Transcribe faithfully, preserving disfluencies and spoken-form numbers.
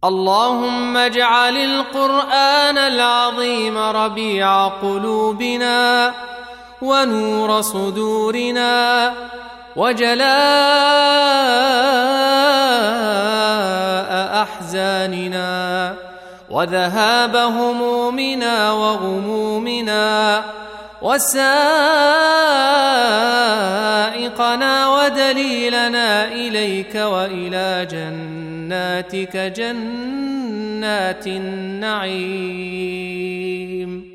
اللهم اجعل القرآن العظيم ربيع قلوبنا ونور صدورنا وجلاء أحزاننا وذهاب همومنا وغمومنا وسائقنا ودليلنا إليك وإلى جناتك جنات النعيم.